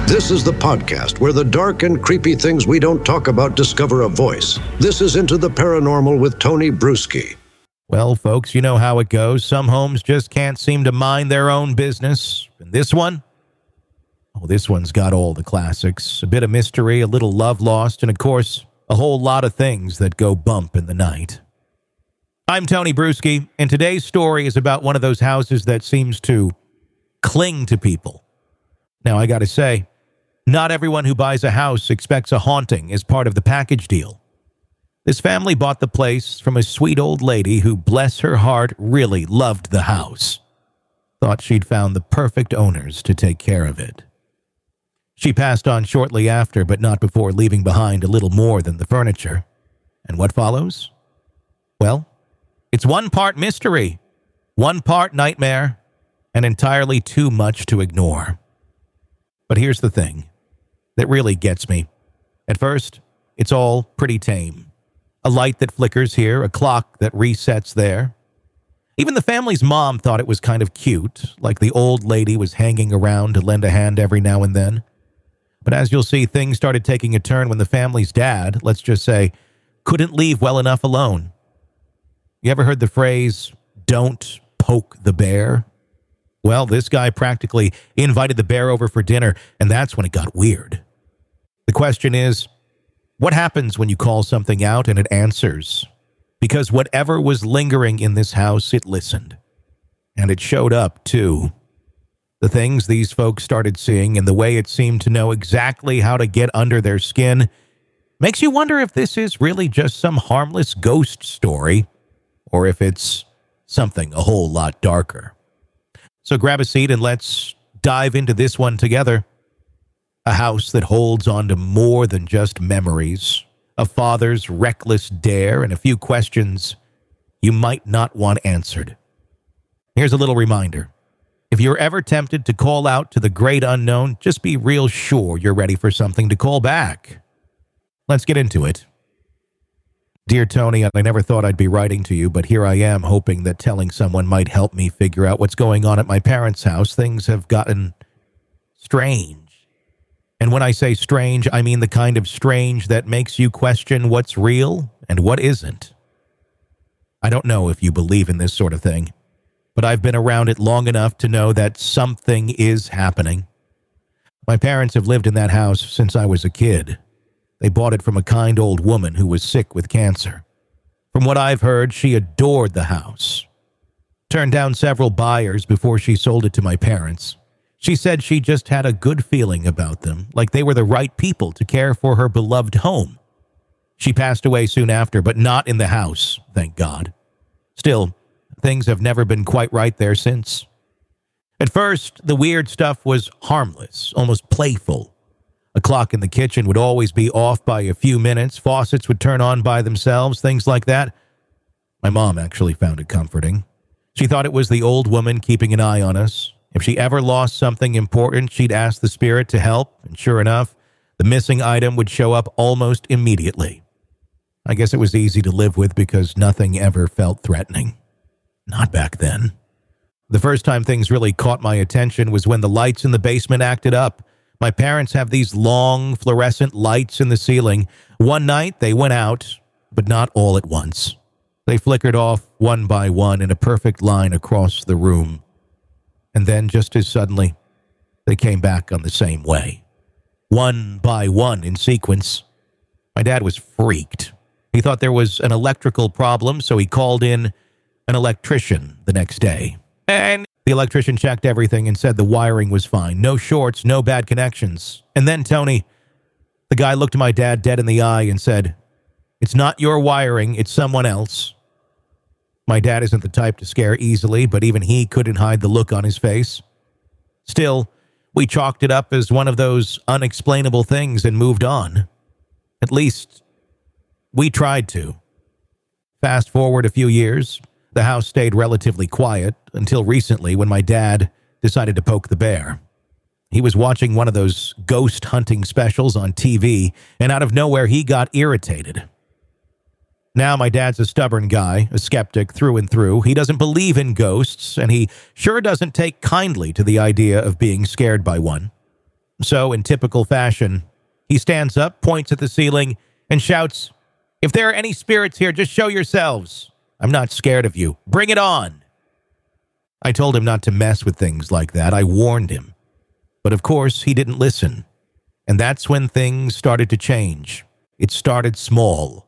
This is the podcast where the dark and creepy things we don't talk about discover a voice. This is Into the Paranormal with Tony Bruschi. Well, folks, you know how it goes. Some homes just can't seem to mind their own business. And this one? Oh, this one's got all the classics. A bit of mystery, a little love lost, and of course, a whole lot of things that go bump in the night. I'm Tony Bruschi, and today's story is about one of those houses that seems to cling to people. Now, I gotta say, not everyone who buys a house expects a haunting as part of the package deal. This family bought the place from a sweet old lady who, bless her heart, really loved the house. Thought she'd found the perfect owners to take care of it. She passed on shortly after, but not before leaving behind a little more than the furniture. And what follows? Well, it's one part mystery, one part nightmare, and entirely too much to ignore. But here's the thing that really gets me. At first, it's all pretty tame. A light that flickers here, a clock that resets there. Even the family's mom thought it was kind of cute, like the old lady was hanging around to lend a hand every now and then. But as you'll see, things started taking a turn when the family's dad, let's just say, couldn't leave well enough alone. You ever heard the phrase, "Don't poke the bear"? Well, this guy practically invited the bear over for dinner, and that's when it got weird. The question is, what happens when you call something out and it answers? Because whatever was lingering in this house, it listened. And it showed up, too. The things these folks started seeing and the way it seemed to know exactly how to get under their skin makes you wonder if this is really just some harmless ghost story, or if it's something a whole lot darker. So grab a seat and let's dive into this one together. A house that holds on to more than just memories, a father's reckless dare, and a few questions you might not want answered. Here's a little reminder. If you're ever tempted to call out to the great unknown, just be real sure you're ready for something to call back. Let's get into it. Dear Tony, I never thought I'd be writing to you, but here I am hoping that telling someone might help me figure out what's going on at my parents' house. Things have gotten strange. And when I say strange, I mean the kind of strange that makes you question what's real and what isn't. I don't know if you believe in this sort of thing, but I've been around it long enough to know that something is happening. My parents have lived in that house since I was a kid. They bought it from a kind old woman who was sick with cancer. From what I've heard, she adored the house. Turned down several buyers before she sold it to my parents. She said she just had a good feeling about them, like they were the right people to care for her beloved home. She passed away soon after, but not in the house, thank God. Still, things have never been quite right there since. At first, the weird stuff was harmless, almost playful. A clock in the kitchen would always be off by a few minutes. Faucets would turn on by themselves, things like that. My mom actually found it comforting. She thought it was the old woman keeping an eye on us. If she ever lost something important, she'd ask the spirit to help, and sure enough, the missing item would show up almost immediately. I guess it was easy to live with because nothing ever felt threatening. Not back then. The first time things really caught my attention was when the lights in the basement acted up. My parents have these long fluorescent lights in the ceiling. One night they went out, but not all at once. They flickered off one by one in a perfect line across the room. And then just as suddenly, they came back on the same way. One by one in sequence. My dad was freaked. He thought there was an electrical problem, so he called in an electrician the next day. And the electrician checked everything and said the wiring was fine. No shorts, no bad connections. And then, Tony, the guy looked my dad dead in the eye and said, "It's not your wiring, it's someone else." My dad isn't the type to scare easily, but even he couldn't hide the look on his face. Still, we chalked it up as one of those unexplainable things and moved on. At least, we tried to. Fast forward a few years, the house stayed relatively quiet until recently when my dad decided to poke the bear. He was watching one of those ghost hunting specials on TV, and out of nowhere, he got irritated. Now my dad's a stubborn guy, a skeptic through and through. He doesn't believe in ghosts, and he sure doesn't take kindly to the idea of being scared by one. So, in typical fashion, he stands up, points at the ceiling, and shouts, "If there are any spirits here, just show yourselves. I'm not scared of you. Bring it on." I told him not to mess with things like that. I warned him. But of course, he didn't listen. And that's when things started to change. It started small.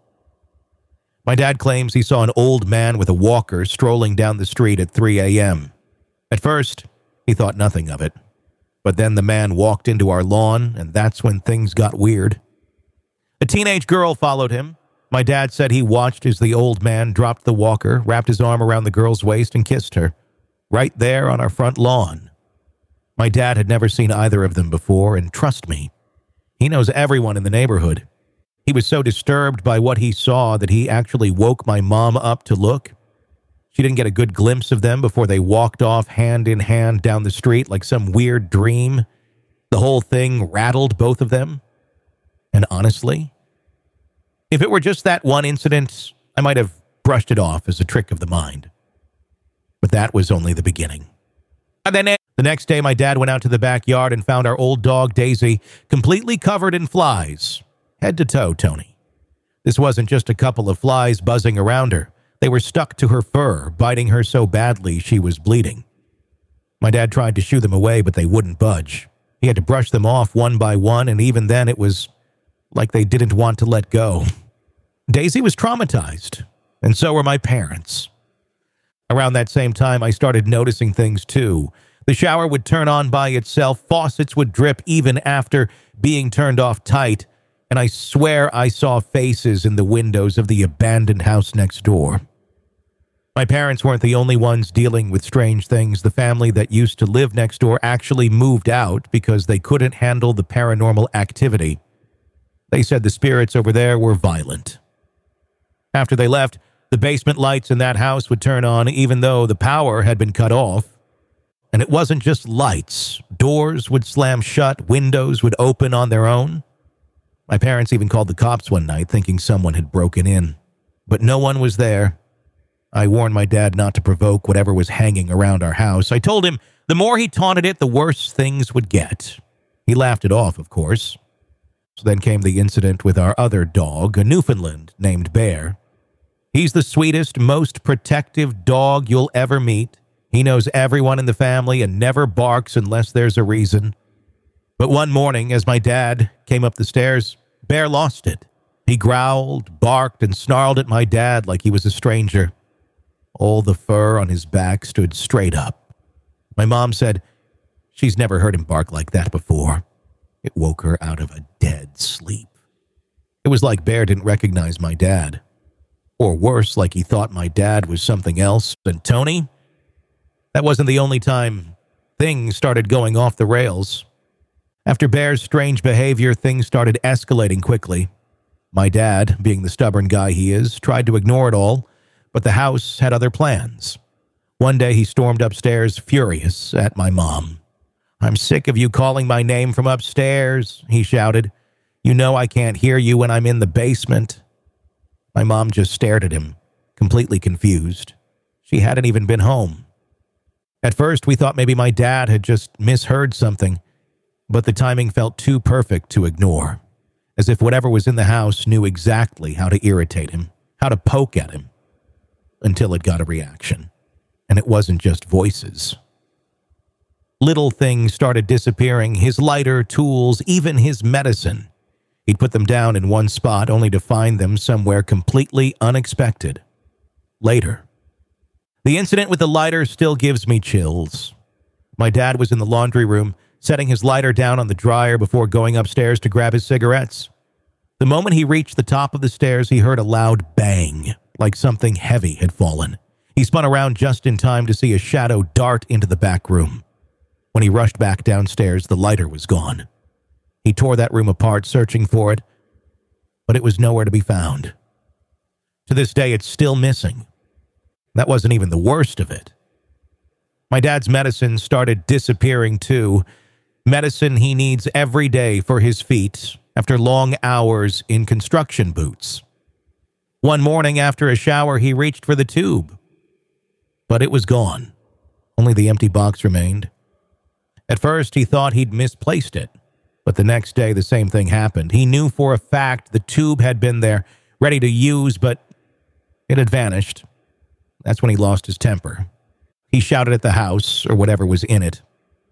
My dad claims he saw an old man with a walker strolling down the street at 3 a.m. At first, he thought nothing of it. But then the man walked into our lawn, and that's when things got weird. A teenage girl followed him. My dad said he watched as the old man dropped the walker, wrapped his arm around the girl's waist, and kissed her, right there on our front lawn. My dad had never seen either of them before, and trust me, he knows everyone in the neighborhood. He was so disturbed by what he saw that he actually woke my mom up to look. She didn't get a good glimpse of them before they walked off hand in hand down the street like some weird dream. The whole thing rattled both of them. And honestly, if it were just that one incident, I might have brushed it off as a trick of the mind. But that was only the beginning. And then the next day, my dad went out to the backyard and found our old dog, Daisy, completely covered in flies. Head to toe, Tony. This wasn't just a couple of flies buzzing around her. They were stuck to her fur, biting her so badly she was bleeding. My dad tried to shoo them away, but they wouldn't budge. He had to brush them off one by one, and even then it was like they didn't want to let go. Daisy was traumatized, and so were my parents. Around that same time, I started noticing things too. The shower would turn on by itself, faucets would drip even after being turned off tight, and I swear I saw faces in the windows of the abandoned house next door. My parents weren't the only ones dealing with strange things. The family that used to live next door actually moved out because they couldn't handle the paranormal activity. They said the spirits over there were violent. After they left, the basement lights in that house would turn on even though the power had been cut off. And it wasn't just lights. Doors would slam shut, windows would open on their own. My parents even called the cops one night thinking someone had broken in. But no one was there. I warned my dad not to provoke whatever was hanging around our house. I told him the more he taunted it, the worse things would get. He laughed it off, of course. So then came the incident with our other dog, a Newfoundland named Bear. He's the sweetest, most protective dog you'll ever meet. He knows everyone in the family and never barks unless there's a reason. But one morning, as my dad came up the stairs, Bear lost it. He growled, barked, and snarled at my dad like he was a stranger. All the fur on his back stood straight up. My mom said she's never heard him bark like that before. It woke her out of a dead sleep. It was like Bear didn't recognize my dad. Or worse, like he thought my dad was something else than Tony. That wasn't the only time things started going off the rails. After Bear's strange behavior, things started escalating quickly. My dad, being the stubborn guy he is, tried to ignore it all, but the house had other plans. One day he stormed upstairs, furious at my mom. "I'm sick of you calling my name from upstairs," he shouted. "You know I can't hear you when I'm in the basement." My mom just stared at him, completely confused. She hadn't even been home. At first, we thought maybe my dad had just misheard something, but the timing felt too perfect to ignore, as if whatever was in the house knew exactly how to irritate him, how to poke at him, until it got a reaction. And it wasn't just voices. Little things started disappearing, his lighter, tools, even his medicine. He'd put them down in one spot only to find them somewhere completely unexpected. Later. The incident with the lighter still gives me chills. My dad was in the laundry room, setting his lighter down on the dryer before going upstairs to grab his cigarettes. The moment he reached the top of the stairs, he heard a loud bang, like something heavy had fallen. He spun around just in time to see a shadow dart into the back room. When he rushed back downstairs, the lighter was gone. He tore that room apart, searching for it, but it was nowhere to be found. To this day, it's still missing. That wasn't even the worst of it. My dad's medicine started disappearing too. Medicine he needs every day for his feet after long hours in construction boots. One morning after a shower, he reached for the tube, but it was gone. Only the empty box remained. At first, he thought he'd misplaced it. But the next day, the same thing happened. He knew for a fact the tube had been there, ready to use, but it had vanished. That's when he lost his temper. He shouted at the house, or whatever was in it.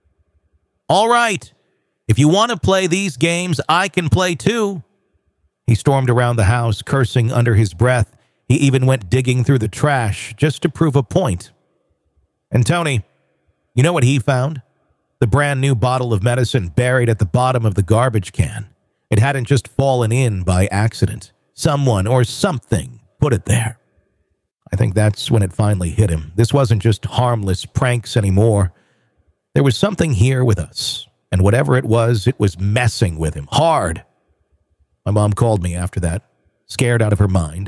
"All right, if you want to play these games, I can play too." He stormed around the house, cursing under his breath. He even went digging through the trash just to prove a point. And Tony, you know what he found? The brand new bottle of medicine buried at the bottom of the garbage can. It hadn't just fallen in by accident. Someone or something put it there. I think that's when it finally hit him. This wasn't just harmless pranks anymore. There was something here with us, and whatever it was messing with him hard. My mom called me after that, scared out of her mind.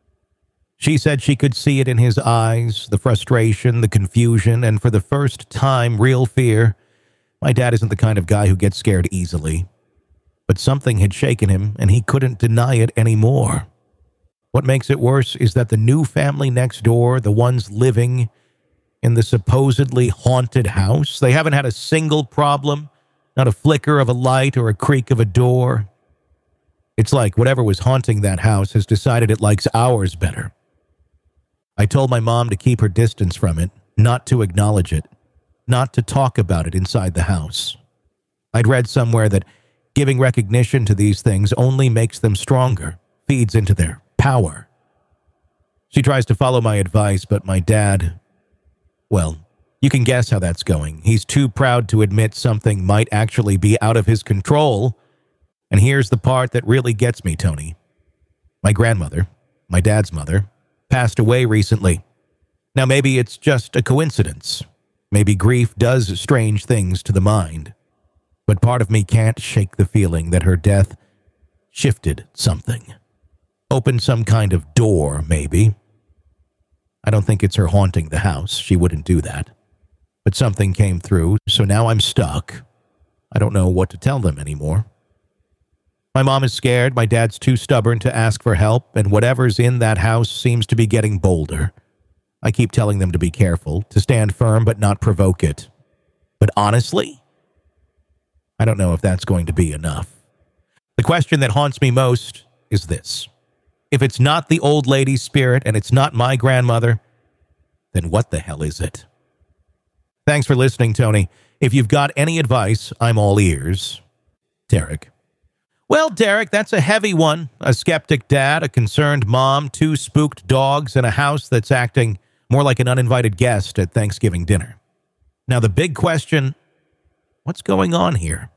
She said she could see it in his eyes, the frustration, the confusion, and for the first time, real fear. My dad isn't the kind of guy who gets scared easily. But something had shaken him, and he couldn't deny it anymore. What makes it worse is that the new family next door, the ones living in the supposedly haunted house, they haven't had a single problem, not a flicker of a light or a creak of a door. It's like whatever was haunting that house has decided it likes ours better. I told my mom to keep her distance from it, not to acknowledge it, not to talk about it inside the house. I'd read somewhere that giving recognition to these things only makes them stronger, feeds into their power. She tries to follow my advice, but my dad, well, you can guess how that's going. He's too proud to admit something might actually be out of his control. And here's the part that really gets me, Tony. My grandmother, my dad's mother, passed away recently. Now, maybe it's just a coincidence. Maybe grief does strange things to the mind. But part of me can't shake the feeling that her death shifted something. Opened some kind of door, maybe. I don't think it's her haunting the house. She wouldn't do that. But something came through, so now I'm stuck. I don't know what to tell them anymore. My mom is scared, my dad's too stubborn to ask for help, and whatever's in that house seems to be getting bolder. I keep telling them to be careful, to stand firm but not provoke it. But honestly, I don't know if that's going to be enough. The question that haunts me most is this. If it's not the old lady's spirit and it's not my grandmother, then what the hell is it? Thanks for listening, Tony. If you've got any advice, I'm all ears. Derek. Well, Derek, that's a heavy one. A skeptic dad, a concerned mom, 2 spooked dogs, and a house that's acting more like an uninvited guest at Thanksgiving dinner. Now, the big question, what's going on here?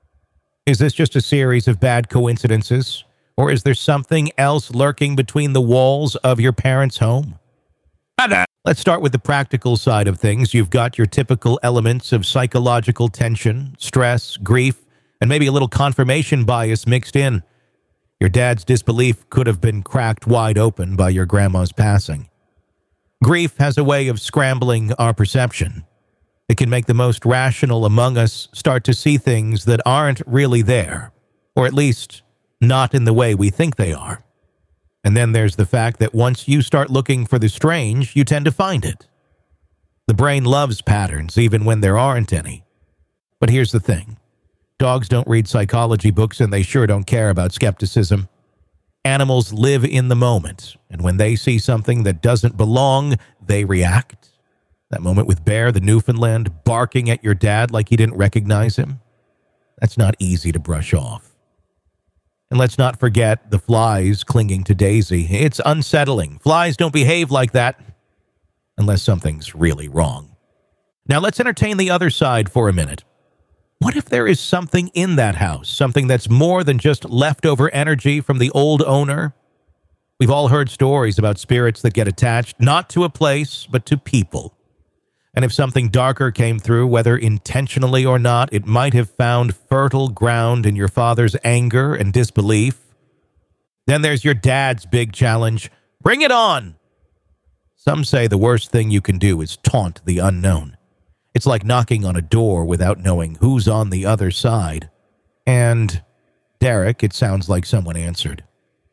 Is this just a series of bad coincidences? Or is there something else lurking between the walls of your parents' home? Let's start with the practical side of things. You've got your typical elements of psychological tension, stress, grief, and maybe a little confirmation bias mixed in. Your dad's disbelief could have been cracked wide open by your grandma's passing. Grief has a way of scrambling our perception. It can make the most rational among us start to see things that aren't really there, or at least not in the way we think they are. And then there's the fact that once you start looking for the strange, you tend to find it. The brain loves patterns, even when there aren't any. But here's the thing. Dogs don't read psychology books, and they sure don't care about skepticism. Animals live in the moment, and when they see something that doesn't belong, they react. That moment with Bear, the Newfoundland, barking at your dad like he didn't recognize him. That's not easy to brush off. And let's not forget the flies clinging to Daisy. It's unsettling. Flies don't behave like that unless something's really wrong. Now let's entertain the other side for a minute. What if there is something in that house, something that's more than just leftover energy from the old owner? We've all heard stories about spirits that get attached, not to a place, but to people. And if something darker came through, whether intentionally or not, it might have found fertile ground in your father's anger and disbelief. Then there's your dad's big challenge. Bring it on! Some say the worst thing you can do is taunt the unknown. It's like knocking on a door without knowing who's on the other side. And, Derek, it sounds like someone answered.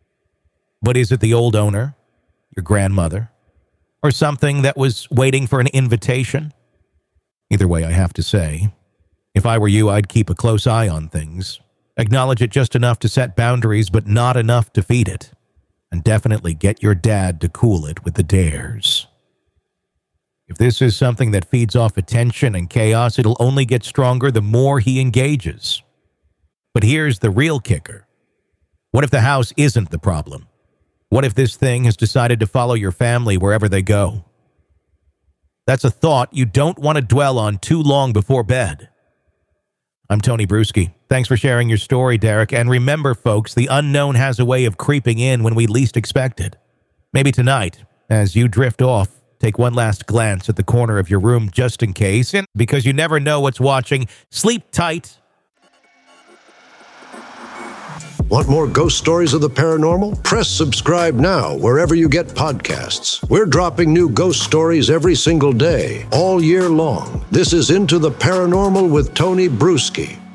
But is it the old owner? Your grandmother? Or something that was waiting for an invitation? Either way, I have to say, If I were you, I'd keep a close eye on things. Acknowledge it just enough to set boundaries, but not enough to feed it. And definitely get your dad to cool it with the dares. If this is something that feeds off attention and chaos, it'll only get stronger the more he engages. But here's the real kicker. What if the house isn't the problem? What if this thing has decided to follow your family wherever they go? That's a thought you don't want to dwell on too long before bed. I'm Tony Bruschi. Thanks for sharing your story, Derek. And remember, folks, the unknown has a way of creeping in when we least expect it. Maybe tonight, as you drift off, take one last glance at the corner of your room just in case, and because you never know what's watching, sleep tight. Want more ghost stories of the paranormal? Press subscribe now wherever you get podcasts. We're dropping new ghost stories every single day, all year long. This is Into the Paranormal with Tony Bruschi.